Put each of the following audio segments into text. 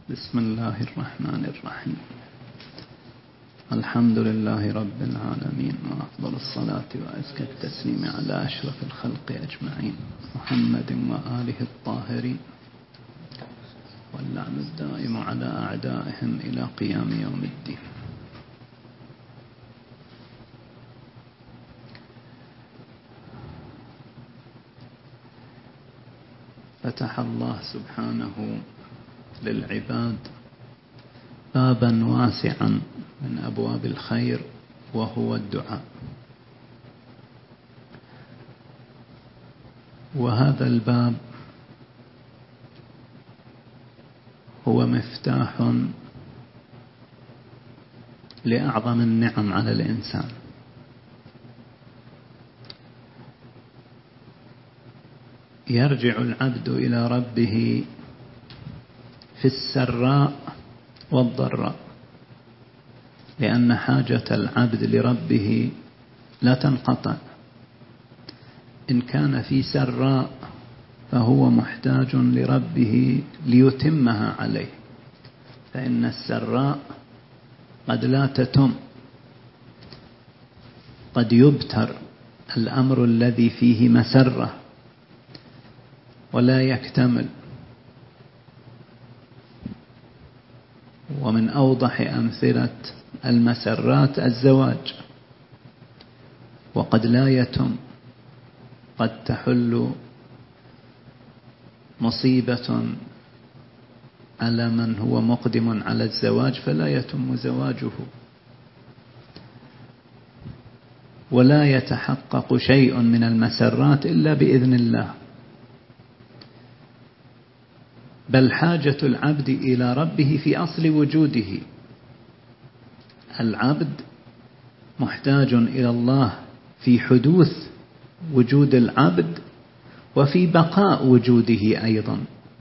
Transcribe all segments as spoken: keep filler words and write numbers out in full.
بسم الله الرحمن الرحيم. الحمد لله رب العالمين، وأفضل الصلاة وأزكى التسليم على أشرف الخلق أجمعين، محمد وآله الطاهرين، واللعن الدائم على أعدائهم إلى قيام يوم الدين. فتح الله سبحانه للعباد بابا واسعا من أبواب الخير، وهو الدعاء. وهذا الباب هو مفتاح لأعظم النعم على الإنسان. يرجع العبد إلى ربه في السراء والضراء، لأن حاجة العبد لربه لا تنقطع. إن كان في سراء فهو محتاج لربه ليتمها عليه، فإن السراء قد لا تتم، قد يبتر الأمر الذي فيه مسرة ولا يكتمل. ومن أوضح أمثلة المسرات الزواج، وقد لا يتم، قد تحل مصيبة على من هو مقدم على الزواج فلا يتم زواجه، ولا يتحقق شيء من المسرات إلا بإذن الله. بل حاجة العبد إلى ربه في أصل وجوده. العبد محتاج إلى الله في حدوث وجود العبد وفي بقاء وجوده أيضا.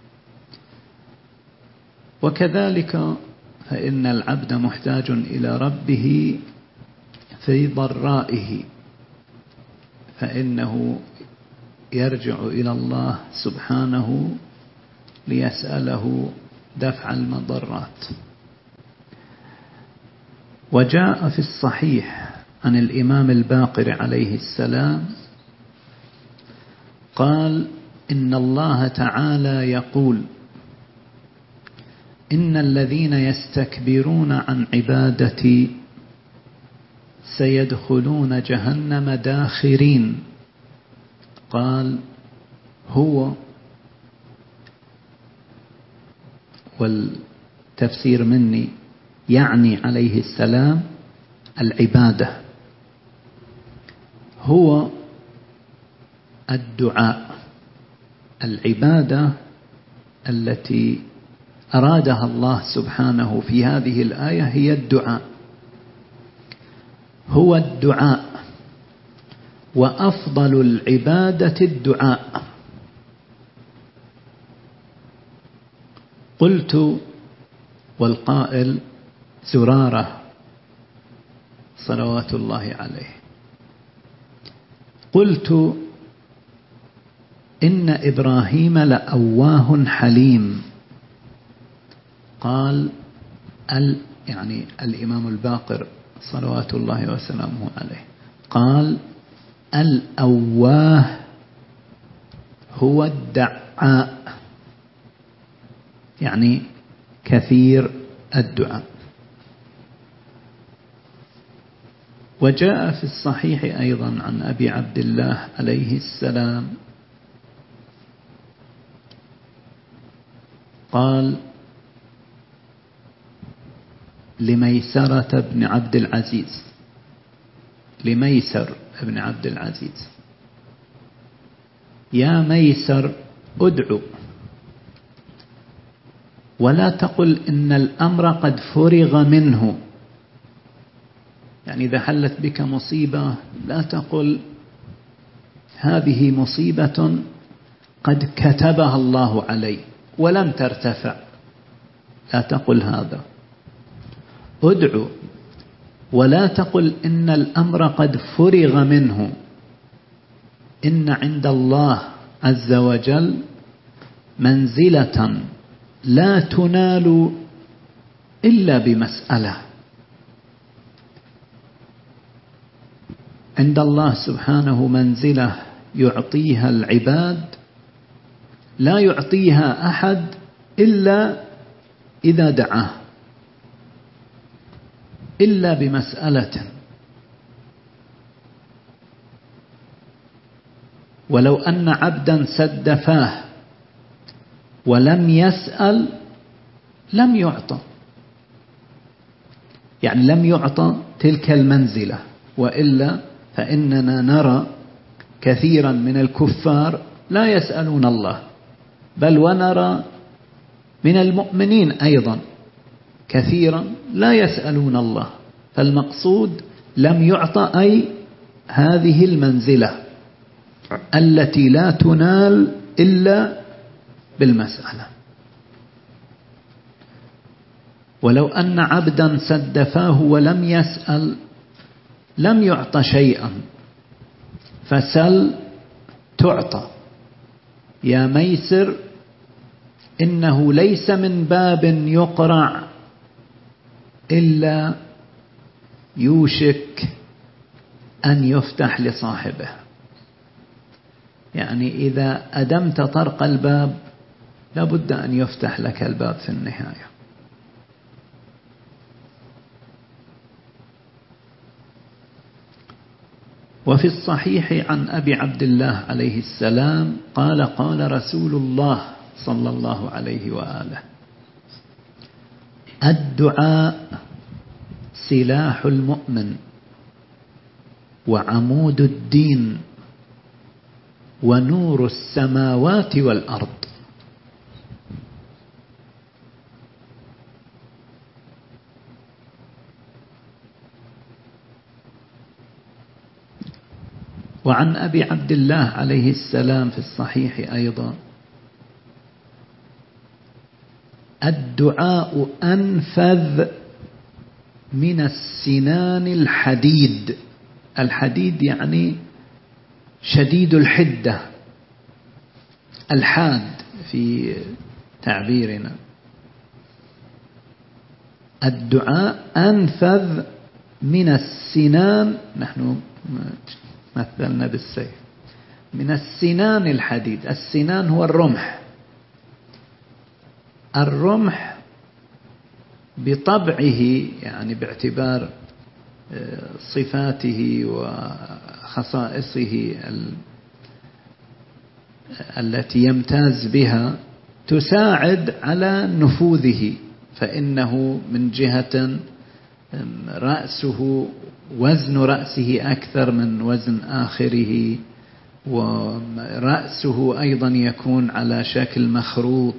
وكذلك فإن العبد محتاج إلى ربه في ضرائه، فإنه يرجع إلى الله سبحانه ليسأله دفع المضرات. وجاء في الصحيح عن الإمام الباقر عليه السلام قال: إن الله تعالى يقول: إن الذين يستكبرون عن عبادتي سيدخلون جهنم داخرين. قال: هو، والتفسير مني يعني عليه السلام العبادة، هو الدعاء. العبادة التي أرادها الله سبحانه في هذه الآية هي الدعاء، هو الدعاء، وأفضل العبادة الدعاء. قلت، والقائل زرارة صلوات الله عليه، قلت: إن إبراهيم لأواه حليم. قال ال يعني الإمام الباقر صلوات الله وسلامه عليه قال: الأواه هو الدعاء، يعني كثير الدعاء. وجاء في الصحيح أيضا عن أبي عبد الله عليه السلام قال لميسرة بن عبد العزيز لميسر بن عبد العزيز: يا ميسر ادعو، ولا تقل إن الأمر قد فرغ منه. يعني إذا حلت بك مصيبة لا تقل هذه مصيبة قد كتبها الله علي ولم ترتفع، لا تقل هذا. ادعو، ولا تقل إن الأمر قد فرغ منه. إن عند الله عز وجل منزلة لا تنال إلا بمسألة. عند الله سبحانه منزلة يعطيها العباد لا يعطيها أحد إلا إذا دعاه، إلا بمسألة. ولو أن عبدا سد فاه ولم يسأل لم يعطى، يعني لم يعطى تلك المنزلة. وإلا فإننا نرى كثيرا من الكفار لا يسألون الله، بل ونرى من المؤمنين أيضا كثيرا لا يسألون الله. فالمقصود لم يعطى أي هذه المنزلة التي لا تنال إلا بالمسألة. ولو أن عبدا سد فاه ولم يسأل لم يعطى شيئا، فسل تعطى. يا ميسر إنه ليس من باب يقرع إلا يوشك أن يفتح لصاحبه. يعني إذا أدمت طرق الباب لابد أن يفتح لك الباب في النهاية. وفي الصحيح عن أبي عبد الله عليه السلام قال قال رسول الله صلى الله عليه وآله: الدعاء سلاح المؤمن وعمود الدين ونور السماوات والأرض. وعن أبي عبد الله عليه السلام في الصحيح أيضا: الدعاء أنفذ من السنان الحديد. الحديد يعني شديد الحدة، الحاد في تعبيرنا. الدعاء أنفذ من السنان، نحن مثلنا بالسيف، من السنان الحديد. السنان هو الرمح. الرمح بطبعه يعني باعتبار صفاته وخصائصه التي يمتاز بها تساعد على نفوذه، فإنه من جهة رأسه وزن رأسه أكثر من وزن آخره، ورأسه أيضا يكون على شكل مخروط،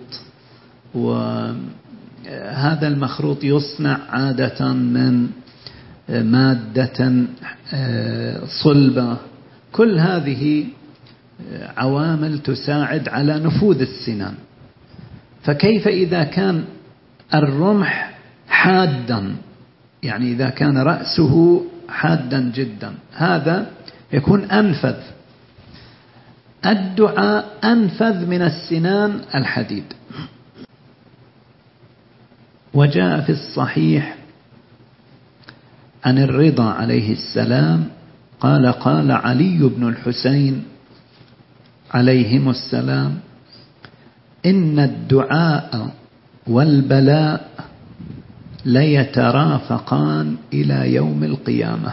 وهذا المخروط يصنع عادة من مادة صلبة. كل هذه عوامل تساعد على نفوذ السنان. فكيف إذا كان الرمح حادا، يعني إذا كان رأسه حادا جدا، هذا يكون أنفذ. الدعاء أنفذ من السنان الحديد. وجاء في الصحيح عن الرضا عليه السلام قال قال علي بن الحسين عليهم السلام: إن الدعاء والبلاء ليترافقان إلى يوم القيامة.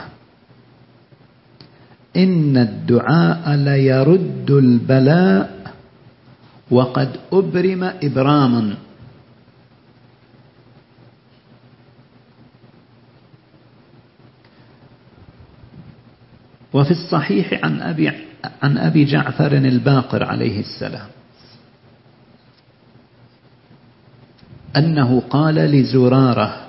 إن الدعاء ليرد البلاء وقد أبرم إبراما. وفي الصحيح عن أبي, عن أبي جعفر الباقر عليه السلام أنه قال لزرارة: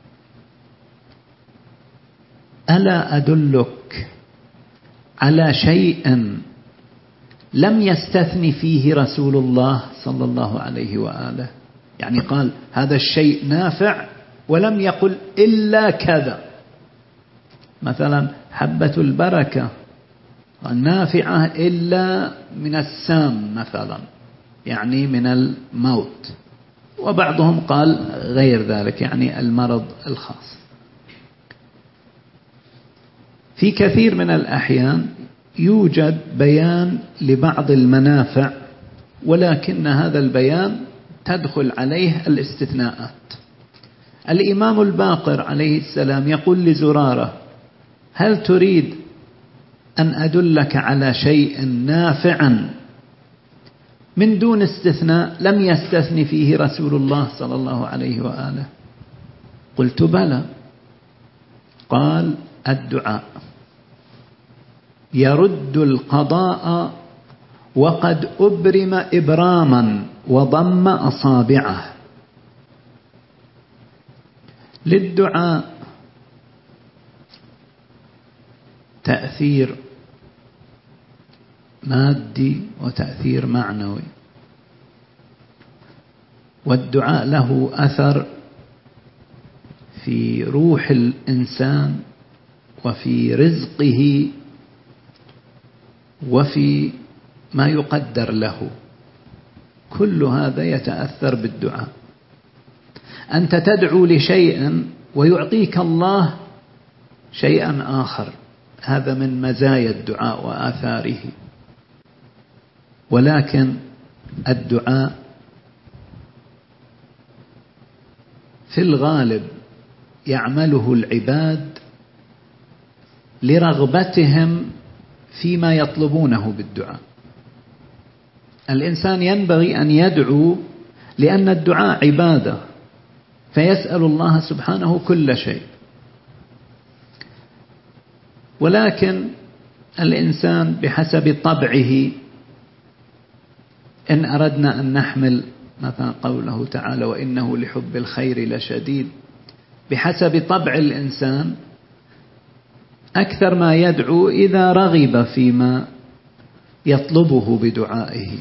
ألا أدلك على شيء لم يستثني فيه رسول الله صلى الله عليه وآله؟ يعني قال هذا الشيء نافع ولم يقل إلا كذا. مثلا حبة البركة النافعة إلا من السام مثلا، يعني من الموت. وبعضهم قال غير ذلك، يعني المرض الخاص. في كثير من الأحيان يوجد بيان لبعض المنافع، ولكن هذا البيان تدخل عليه الاستثناءات. الإمام الباقر عليه السلام يقول لزرارة: هل تريد أن أدلك على شيء نافعا من دون استثناء لم يستثن فيه رسول الله صلى الله عليه وآله؟ قلت بلى. قال: الدعاء يرد القضاء وقد أبرم إبراما وضم أصابعه. للدعاء تأثير مادي وتأثير معنوي، والدعاء له أثر في روح الإنسان وفي رزقه وفي ما يقدر له، كل هذا يتأثر بالدعاء. أنت تدعو لشيء ويعطيك الله شيئا آخر، هذا من مزايا الدعاء وآثاره. ولكن الدعاء في الغالب يعمله العباد لرغبتهم فيما يطلبونه بالدعاء. الإنسان ينبغي أن يدعو لأن الدعاء عبادة، فيسأل الله سبحانه كل شيء. ولكن الإنسان بحسب طبعه، إن أردنا أن نحمل مثلا قوله تعالى: وإنه لحب الخير لشديد، بحسب طبع الإنسان أكثر ما يدعو إذا رغب فيما يطلبه بدعائه.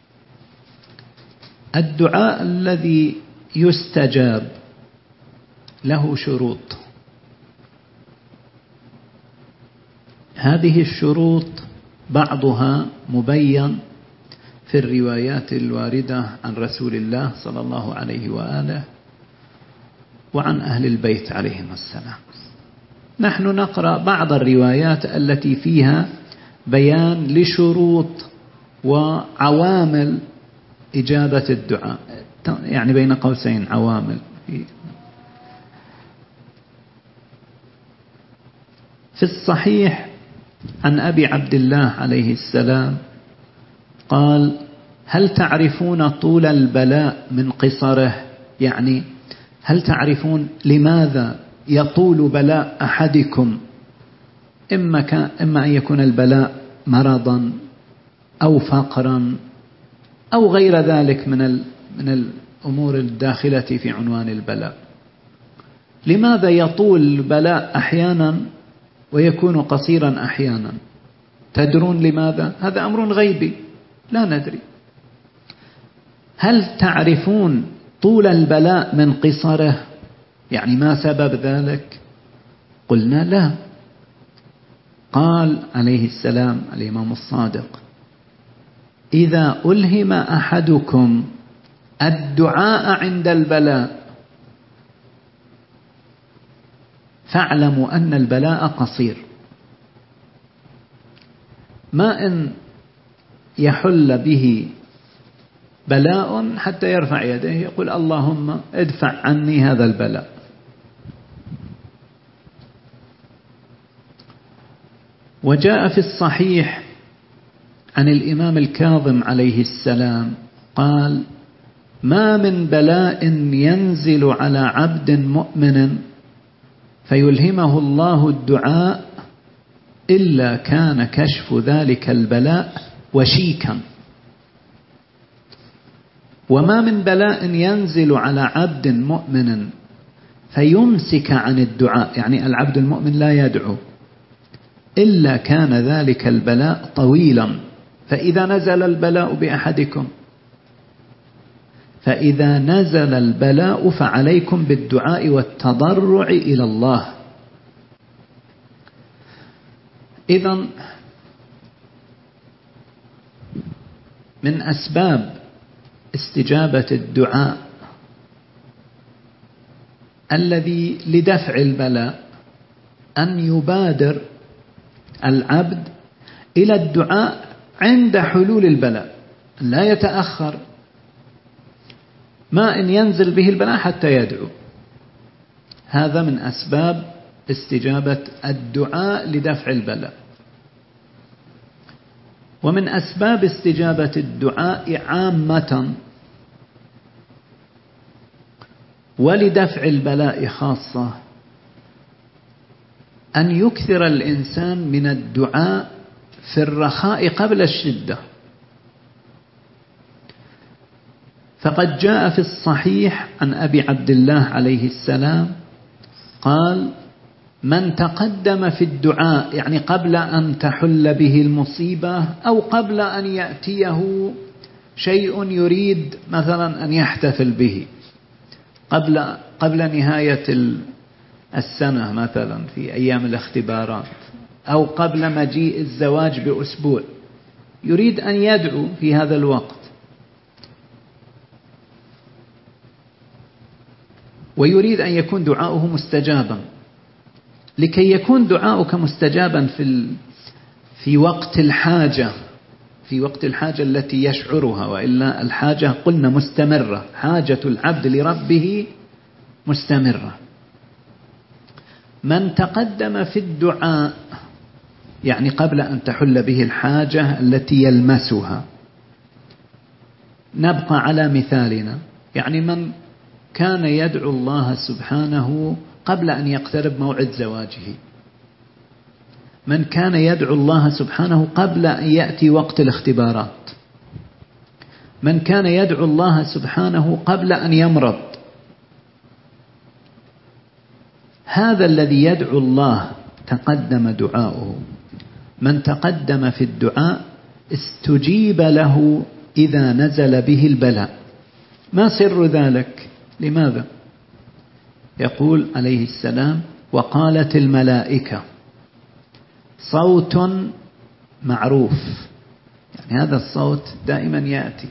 الدعاء الذي يستجاب له شروط، هذه الشروط بعضها مبين في الروايات الواردة عن رسول الله صلى الله عليه وآله وعن أهل البيت عليهم السلام. نحن نقرأ بعض الروايات التي فيها بيان لشروط وعوامل إجابة الدعاء، يعني بين قوسين عوامل. في الصحيح عن أبي عبد الله عليه السلام قال: هل تعرفون طول البلاء من قصره؟ يعني هل تعرفون لماذا يطول بلاء أحدكم؟ إما, كان إما أن يكون البلاء مرضا أو فقرا أو غير ذلك من من الأمور الداخلة في عنوان البلاء. لماذا يطول البلاء أحيانا ويكون قصيرا أحيانا؟ تدرون لماذا؟ هذا أمر غيبي لا ندري. هل تعرفون طول البلاء من قصره؟ يعني ما سبب ذلك؟ قلنا لا. قال عليه السلام الإمام الصادق: إذا ألهم أحدكم الدعاء عند البلاء فاعلموا أن البلاء قصير. ما إن يحل به بلاء حتى يرفع يده يقول: اللهم ادفع عني هذا البلاء. وجاء في الصحيح عن الإمام الكاظم عليه السلام قال: ما من بلاء ينزل على عبد مؤمن فيلهمه الله الدعاء إلا كان كشف ذلك البلاء وشيكا، وما من بلاء ينزل على عبد مؤمن فيمسك عن الدعاء، يعني العبد المؤمن لا يدعو، إلا كان ذلك البلاء طويلا. فإذا نزل البلاء بأحدكم فإذا نزل البلاء فعليكم بالدعاء والتضرع إلى الله. إذن من أسباب استجابة الدعاء الذي لدفع البلاء أن يبادر العبد إلى الدعاء عند حلول البلاء، لا يتأخر، ما إن ينزل به البلاء حتى يدعو. هذا من أسباب استجابة الدعاء لدفع البلاء. ومن أسباب استجابة الدعاء عامة ولدفع البلاء خاصة أن يكثر الإنسان من الدعاء في الرخاء قبل الشدة. فقد جاء في الصحيح عن أبي عبد الله عليه السلام قال: من تقدم في الدعاء، يعني قبل أن تحل به المصيبة أو قبل أن يأتيه شيء يريد مثلا أن يحتفل به، قبل قبل نهاية السنة مثلا في أيام الاختبارات، أو قبل مجيء الزواج بأسبوع، يريد أن يدعو في هذا الوقت، ويريد أن يكون دعاؤه مستجابا. لكي يكون دعاؤك مستجابا في في وقت الحاجة، في وقت الحاجة التي يشعرها، وإلا الحاجة قلنا مستمرة، حاجة العبد لربه مستمرة. من تقدم في الدعاء يعني قبل أن تحل به الحاجة التي يلمسها. نبقى على مثالنا، يعني من كان يدعو الله سبحانه قبل أن يقترب موعد زواجه، من كان يدعو الله سبحانه قبل أن يأتي وقت الاختبارات، من كان يدعو الله سبحانه قبل أن يمرض، هذا الذي يدعو الله تقدم دعاؤه. من تقدم في الدعاء استجيب له إذا نزل به البلاء. ما سر ذلك؟ لماذا؟ يقول عليه السلام: وقالت الملائكة صوت معروف، يعني هذا الصوت دائما يأتي،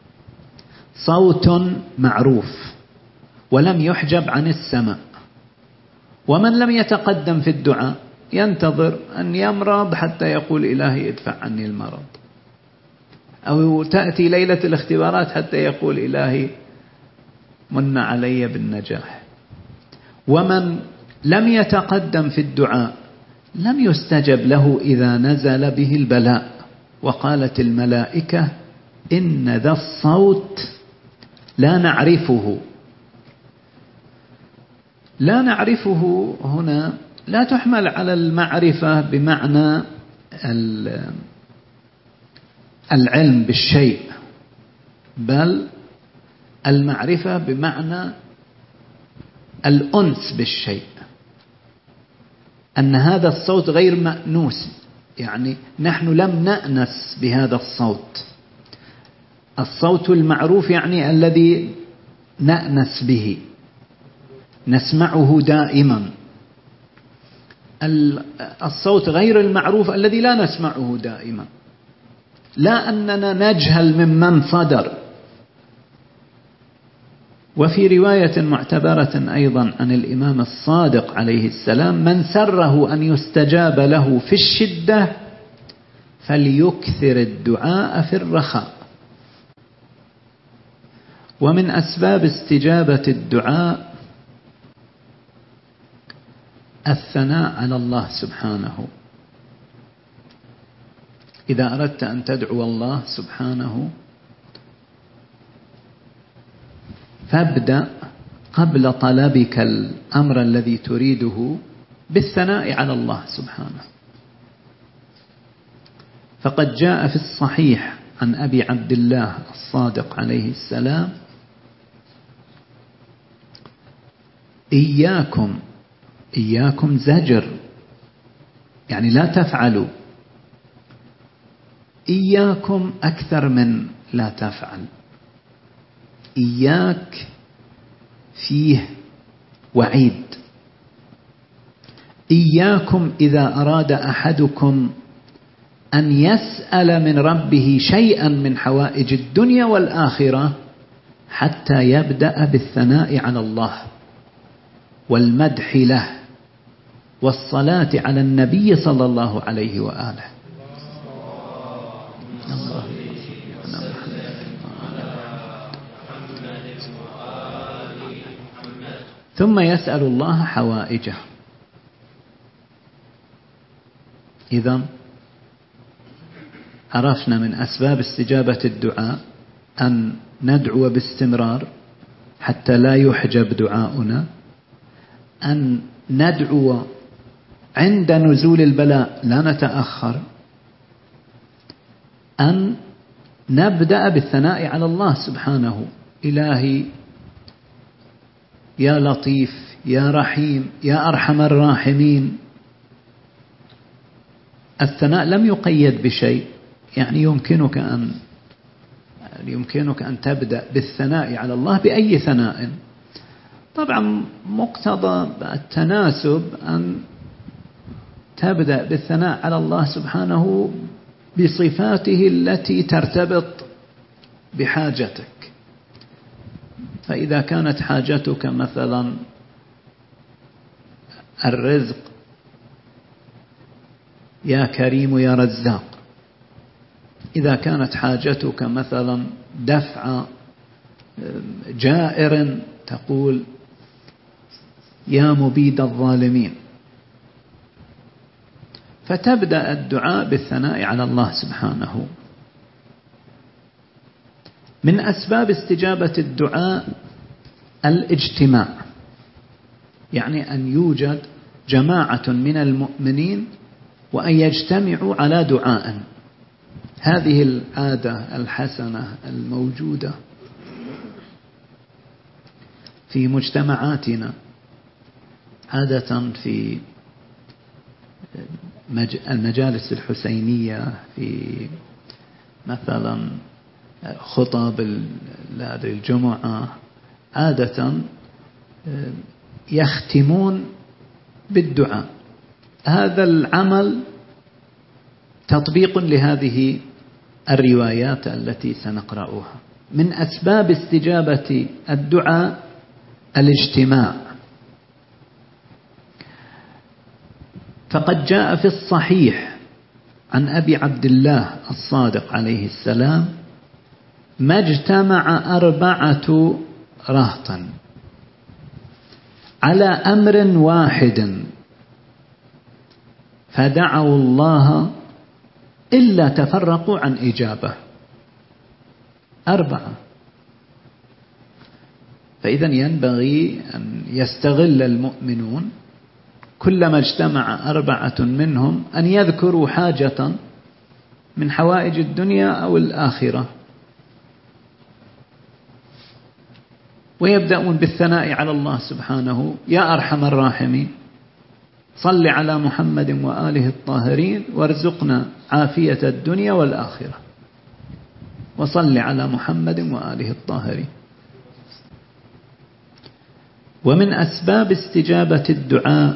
صوت معروف ولم يحجب عن السماء. ومن لم يتقدم في الدعاء ينتظر أن يمرض حتى يقول إلهي ادفع عني المرض، أو تأتي ليلة الاختبارات حتى يقول إلهي من علي بالنجاح. ومن لم يتقدم في الدعاء لم يستجب له إذا نزل به البلاء. وقالت الملائكة إن ذا الصوت لا نعرفه. لا نعرفه هنا لا تحمل على المعرفة بمعنى العلم بالشيء، بل المعرفة بمعنى الأنس بالشيء، أن هذا الصوت غير مأنوس، يعني نحن لم نأنس بهذا الصوت. الصوت المعروف يعني الذي نأنس به، نسمعه دائما. الصوت غير المعروف الذي لا نسمعه دائما، لا أننا نجهل ممن صدر. وفي رواية معتبرة أيضا عن الإمام الصادق عليه السلام: من سره أن يستجاب له في الشدة فليكثر الدعاء في الرخاء. ومن أسباب استجابة الدعاء الثناء على الله سبحانه. إذا أردت أن تدعو الله سبحانه فابدأ قبل طلبك الأمر الذي تريده بالثناء على الله سبحانه. فقد جاء في الصحيح عن أبي عبد الله الصادق عليه السلام: إياكم إياكم زجر، يعني لا تفعلوا. إياكم أكثر من لا تفعل. إياك فيه وعيد. إياكم إذا أراد أحدكم أن يسأل من ربه شيئا من حوائج الدنيا والآخرة حتى يبدأ بالثناء على الله. والمدح له والصلاة على النبي صلى الله عليه وآله. ثم يسأل الله حوائجه. إذن عرفنا من أسباب استجابة الدعاء أن ندعو باستمرار حتى لا يحجب دعاؤنا، أن ندعو عند نزول البلاء لا نتأخر، أن نبدأ بالثناء على الله سبحانه: إلهي يا لطيف يا رحيم يا أرحم الراحمين. الثناء لم يقيد بشيء، يعني يمكنك أن يمكنك أن تبدأ بالثناء على الله بأي ثناء. طبعا مقتضى التناسب أن تبدأ بالثناء على الله سبحانه بصفاته التي ترتبط بحاجتك. فإذا كانت حاجتك مثلا الرزق: يا كريم يا رزاق. إذا كانت حاجتك مثلا دفع جائر تقول: يا مبيد الظالمين. فتبدأ الدعاء بالثناء على الله سبحانه. من أسباب استجابة الدعاء الاجتماع، يعني أن يوجد جماعة من المؤمنين وأن يجتمعوا على دعاء. هذه العادة الحسنة الموجودة في مجتمعاتنا، عادة في المجالس الحسينية، في مثلا خطب الجمعة، عادة يختمون بالدعاء. هذا العمل تطبيق لهذه الروايات التي سنقرأها. من أسباب استجابة الدعاء الاجتماع. فقد جاء في الصحيح عن أبي عبد الله الصادق عليه السلام: ما اجتمع أربعة رهط على أمر واحد فدعوا الله إلا تفرقوا عن إجابة. أربعة. فإذا ينبغي أن يستغل المؤمنون كلما اجتمع أربعة منهم أن يذكروا حاجة من حوائج الدنيا أو الآخرة، ويبدأون بالثناء على الله سبحانه: يا أرحم الراحمين، صل على محمد وآله الطاهرين وارزقنا عافية الدنيا والآخرة، وصل على محمد وآله الطاهرين. ومن أسباب استجابة الدعاء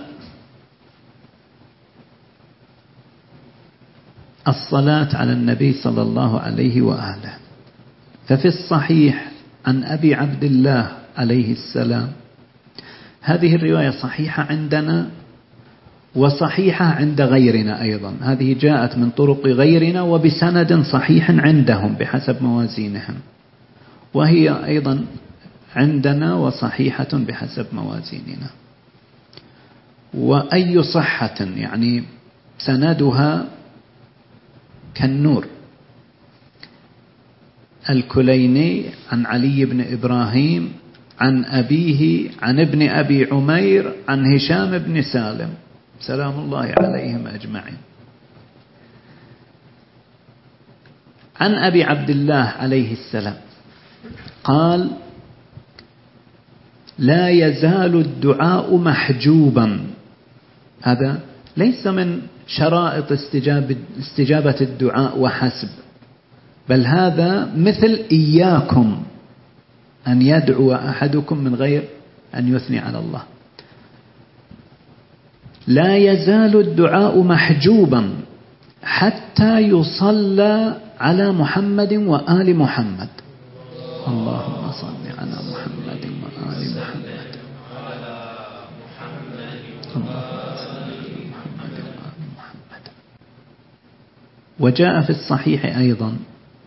الصلاة على النبي صلى الله عليه وآله. ففي الصحيح عن أبي عبد الله عليه السلام، هذه الرواية صحيحة عندنا وصحيحة عند غيرنا أيضا، هذه جاءت من طرق غيرنا وبسند صحيح عندهم بحسب موازينهم، وهي أيضا عندنا وصحيحة بحسب موازيننا. وأي صحة، يعني سندها كالنور. الكليني عن علي بن إبراهيم عن أبيه عن ابن أبي عمير عن هشام بن سالم سلام الله عليهم أجمعين، عن أبي عبد الله عليه السلام قال: لا يزال الدعاء محجوبا. هذا ليس من شرائط استجابة, استجابة الدعاء وحسب، بل هذا مثل إياكم أن يدعو أحدكم من غير أن يثني على الله. لا يزال الدعاء محجوبا حتى يصلى على محمد وآل محمد. اللهم صل على محمد وآل محمد وجاء في الصحيح أيضا،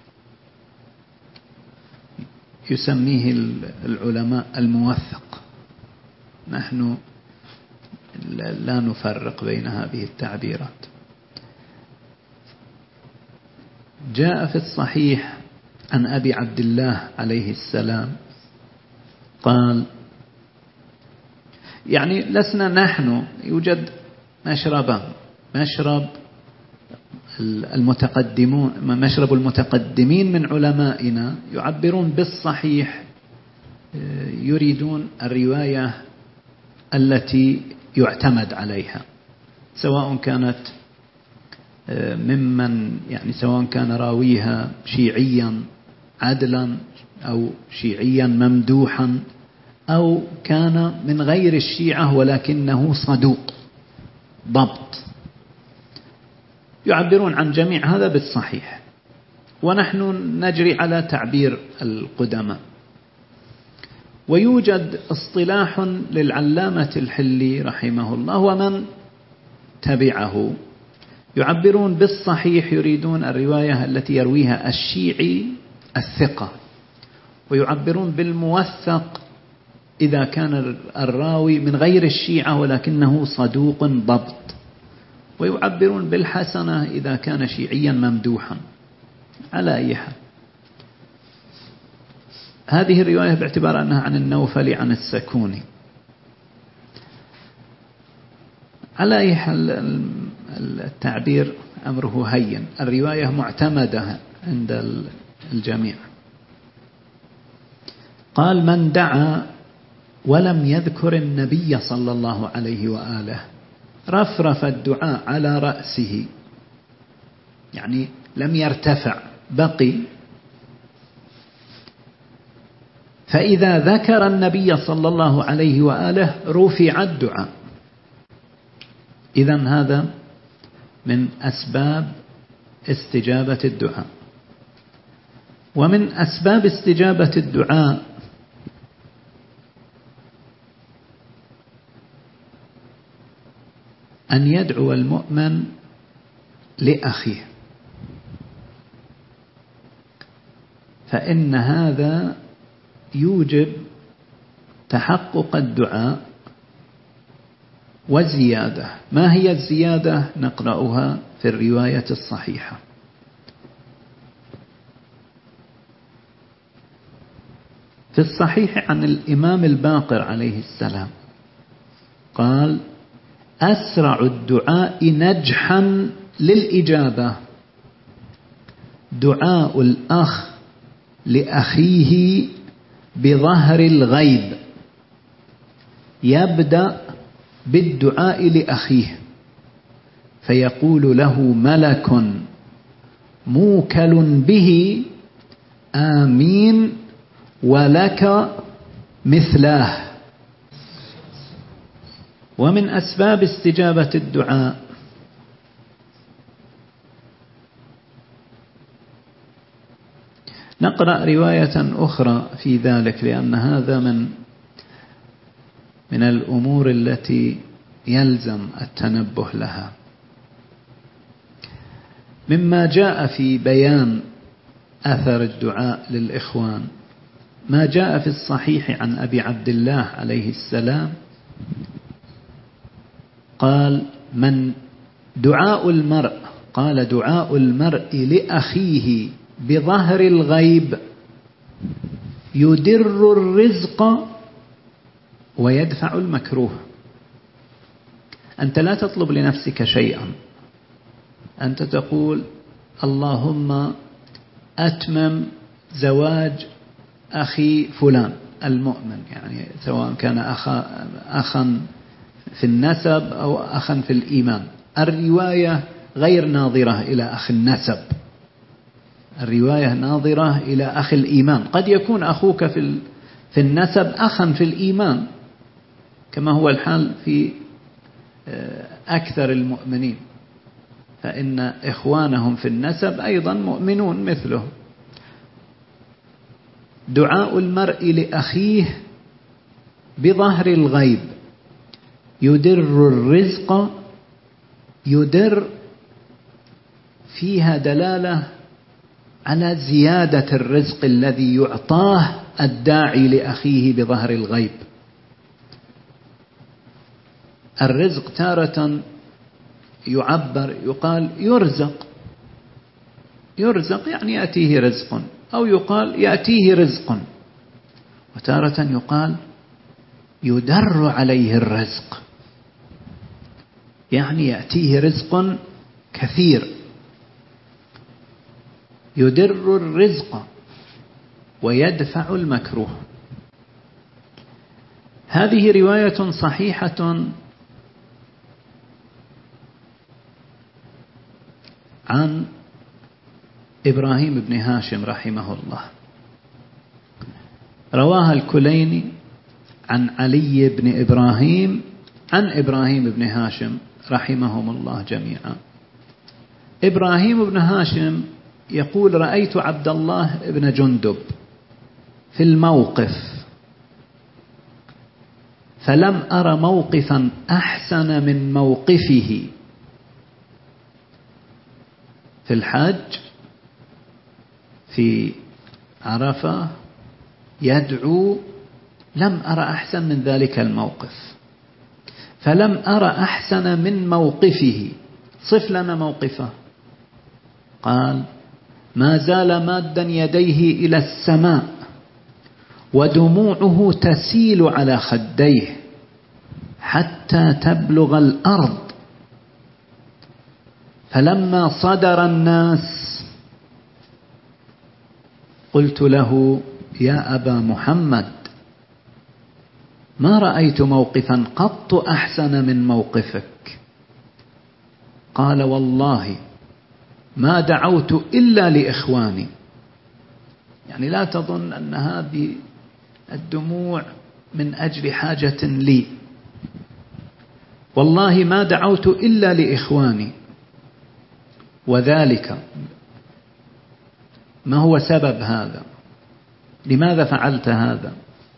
يسميه العلماء الموثق، نحن لا نفرق بين هذه التعبيرات. جاء في الصحيح عن أبي عبد الله عليه السلام قال، يعني لسنا نحن، يوجد مشربان، مشرب المتقدمون مشرب المتقدمين من علمائنا يعبرون بالصحيح، يريدون الرواية التي يعتمد عليها، سواء كانت ممن يعني سواء كان راويها شيعيا عدلا أو شيعيا ممدوحا أو كان من غير الشيعة ولكنه صدوق ضبط، يعبرون عن جميع هذا بالصحيح، ونحن نجري على تعبير القدماء. ويوجد اصطلاح للعلامة الحلي رحمه الله ومن تبعه، يعبرون بالصحيح يريدون الرواية التي يرويها الشيعي الثقة، ويعبرون بالموثق إذا كان الراوي من غير الشيعة ولكنه صدوق ضبط، ويعبرون بالحسنة إذا كان شيعيا ممدوحا. على أي حال، هذه الرواية باعتبار أنها عن النوفلي عن السكوني، على أي حال التعبير أمره هين، الرواية معتمدة عند الجميع. قال: من دعا ولم يذكر النبي صلى الله عليه وآله رفرف الدعاء على رأسه، يعني لم يرتفع بقي، فإذا ذكر النبي صلى الله عليه وآله رفع الدعاء. إذن هذا من أسباب استجابة الدعاء. ومن أسباب استجابة الدعاء أن يدعو المؤمن لأخيه، فإن هذا يوجب تحقق الدعاء وزيادة. ما هي الزيادة؟ نقرأها في الرواية الصحيحة. في الصحيح عن الإمام الباقر عليه السلام قال: أسرع الدعاء نجحا للإجابة دعاء الأخ لأخيه بظهر الغيب، يبدأ بالدعاء لأخيه فيقول له ملك موكل به: آمين ولك مثلاه. ومن أسباب استجابة الدعاء نقرأ رواية أخرى في ذلك، لأن هذا من من الأمور التي يلزم التنبه لها. مما جاء في بيان أثر الدعاء للإخوان ما جاء في الصحيح عن أبي عبد الله عليه السلام قال: من دعاء المرء قال دعاء المرء لأخيه بظهر الغيب يدر الرزق ويدفع المكروه. أنت لا تطلب لنفسك شيئا، أنت تقول: اللهم أتمم زواج أخي فلان المؤمن، يعني سواء كان أخا أخا في النسب أو أخا في الإيمان. الرواية غير ناظرة إلى أخ النسب، الرواية ناظرة إلى أخ الإيمان. قد يكون أخوك في في النسب أخا في الإيمان، كما هو الحال في أكثر المؤمنين، فإن إخوانهم في النسب أيضا مؤمنون مثله. دعاء المرء لأخيه بظهر الغيب يدر الرزق، يدر فيها دلالة على زيادة الرزق الذي يعطاه الداعي لأخيه بظهر الغيب. الرزق تارة يعبر يقال يرزق، يرزق يعني يأتيه رزق، أو يقال يأتيه رزق، وتارة يقال يدر عليه الرزق، يعني يأتيه رزق كثير، يدر الرزق ويدفع المكروه. هذه رواية صحيحة عن إبراهيم بن هاشم رحمه الله، رواها الكليني عن علي بن إبراهيم عن إبراهيم بن هاشم رحمهم الله جميعا. إبراهيم بن هاشم يقول: رأيت عبد الله بن جندب في الموقف فلم أر موقفا أحسن من موقفه في الحج في عرفة، يدعو، لم أرى أحسن من ذلك الموقف، فلم أرى أحسن من موقفه. صف لنا موقفه. قال: ما زال مادا يديه إلى السماء ودموعه تسيل على خديه حتى تبلغ الأرض، فلما صدر الناس قلت له: يا أبا محمد، ما رأيت موقفا قط أحسن من موقفك. قال: والله ما دعوت إلا لإخواني. يعني لا تظن أن هذه الدموع من أجل حاجة لي، والله ما دعوت إلا لإخواني. وذلك، ما هو سبب هذا؟ لماذا فعلت هذا؟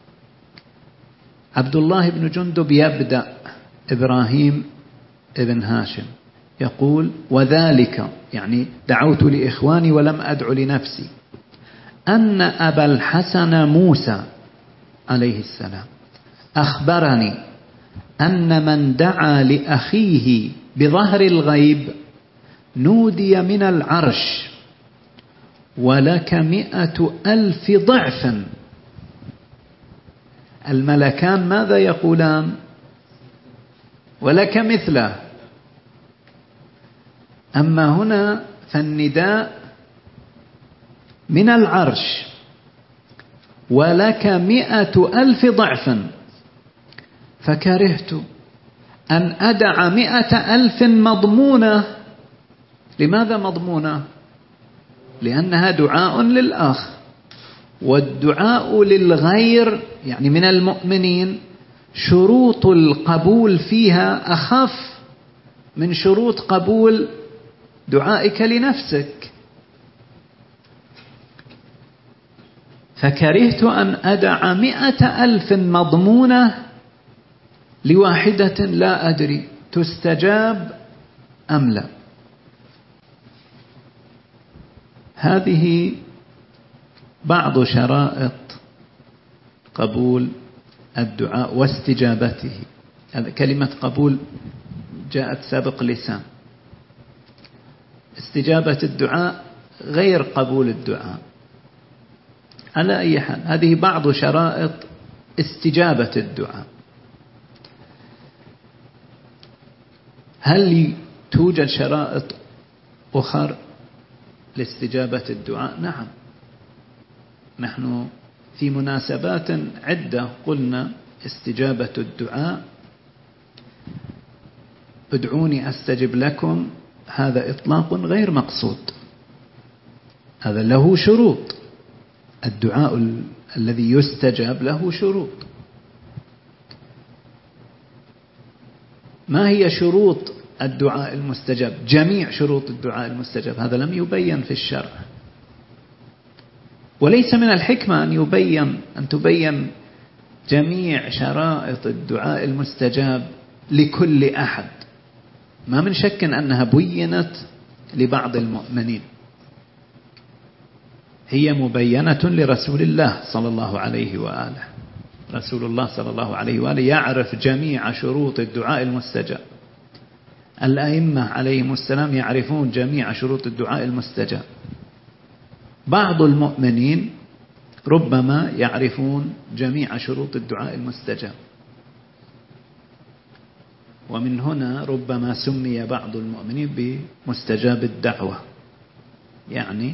عبد الله بن جندب يبدأ إبراهيم ابن هاشم يقول: وذلك يعني دعوت لإخواني ولم أدعو لنفسي، أن أبا الحسن موسى عليه السلام أخبرني أن من دعا لأخيه بظهر الغيب نودي من العرش ولك مئة ألف ضعف. الملكان ماذا يقولان؟ ولك مثله. أما هنا فالنداء من العرش ولك مئة ألف ضعف، فكرهت أن أدع مئة ألف مضمونة. لماذا مضمونة؟ لأنها دعاء للآخ، والدعاء للغير يعني من المؤمنين شروط القبول فيها أخف من شروط قبول دعائك لنفسك. فكرهت أن أدع مئة ألف مضمونة لواحدة لا أدري تستجاب أم لا. هذه بعض شرائط قبول الدعاء واستجابته. كلمة قبول جاءت سابق لسان، استجابة الدعاء غير قبول الدعاء. على أي حال، هذه بعض شرائط استجابة الدعاء. هل توجد شرائط أخرى لاستجابة الدعاء؟ نعم، نحن في مناسبات عدة قلنا استجابة الدعاء ادعوني أستجب لكم، هذا إطلاق غير مقصود، هذا له شروط. الدعاء ال... الذي يستجاب له شروط. ما هي شروط الدعاء المستجاب؟ جميع شروط الدعاء المستجاب هذا لم يبين في الشرع، وليس من الحكمة أن يبين أن تبين جميع شرائط الدعاء المستجاب لكل أحد. ما من شك أنها بينت لبعض المؤمنين، هي مبينة لرسول الله صلى الله عليه وآله. رسول الله صلى الله عليه وآله يعرف جميع شروط الدعاء المستجاب، الأئمة عليهم السلام يعرفون جميع شروط الدعاء المستجاب. بعض المؤمنين ربما يعرفون جميع شروط الدعاء المستجاب، ومن هنا ربما سمي بعض المؤمنين بمستجاب الدعوة، يعني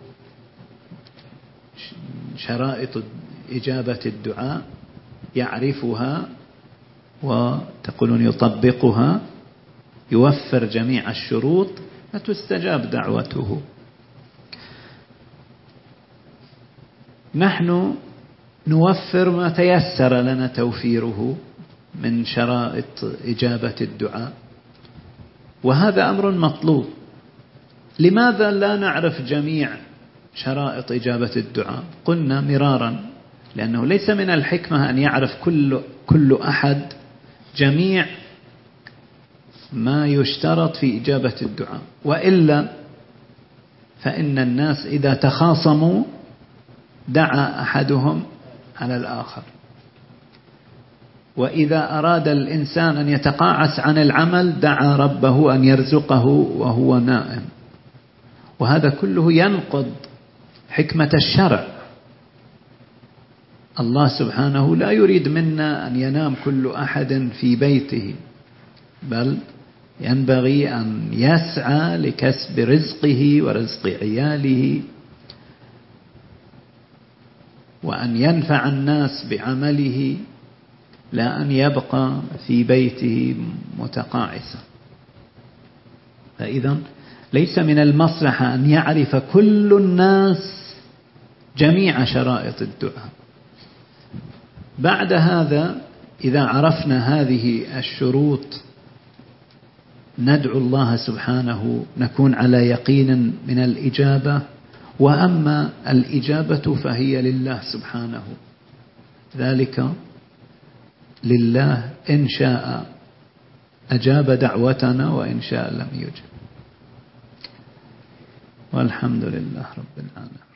شرائط إجابة الدعاء يعرفها وتقولون يطبقها، يوفر جميع الشروط فتستجاب دعوته. نحن نوفر ما تيسر لنا توفيره من شرائط إجابة الدعاء، وهذا أمر مطلوب. لماذا لا نعرف جميع شرائط إجابة الدعاء؟ قلنا مرارا لأنه ليس من الحكمة أن يعرف كل كل أحد جميع ما يشترط في إجابة الدعاء، وإلا فإن الناس إذا تخاصموا دعا أحدهم على الآخر، وإذا أراد الإنسان أن يتقاعس عن العمل دعا ربه أن يرزقه وهو نائم، وهذا كله ينقض حكمة الشرع. الله سبحانه لا يريد منا أن ينام كل أحد في بيته، بل ينبغي أن يسعى لكسب رزقه ورزق عياله، وأن ينفع الناس بعمله، لا أن يبقى في بيته متقاعسا. فإذا ليس من المصلحة أن يعرف كل الناس جميع شرائط الدعاء. بعد هذا إذا عرفنا هذه الشروط ندعو الله سبحانه، نكون على يقين من الإجابة. وأما الإجابة فهي لله سبحانه، ذلك لله، إن شاء أجاب دعوتنا وإن شاء لم يجب، والحمد لله رب العالمين.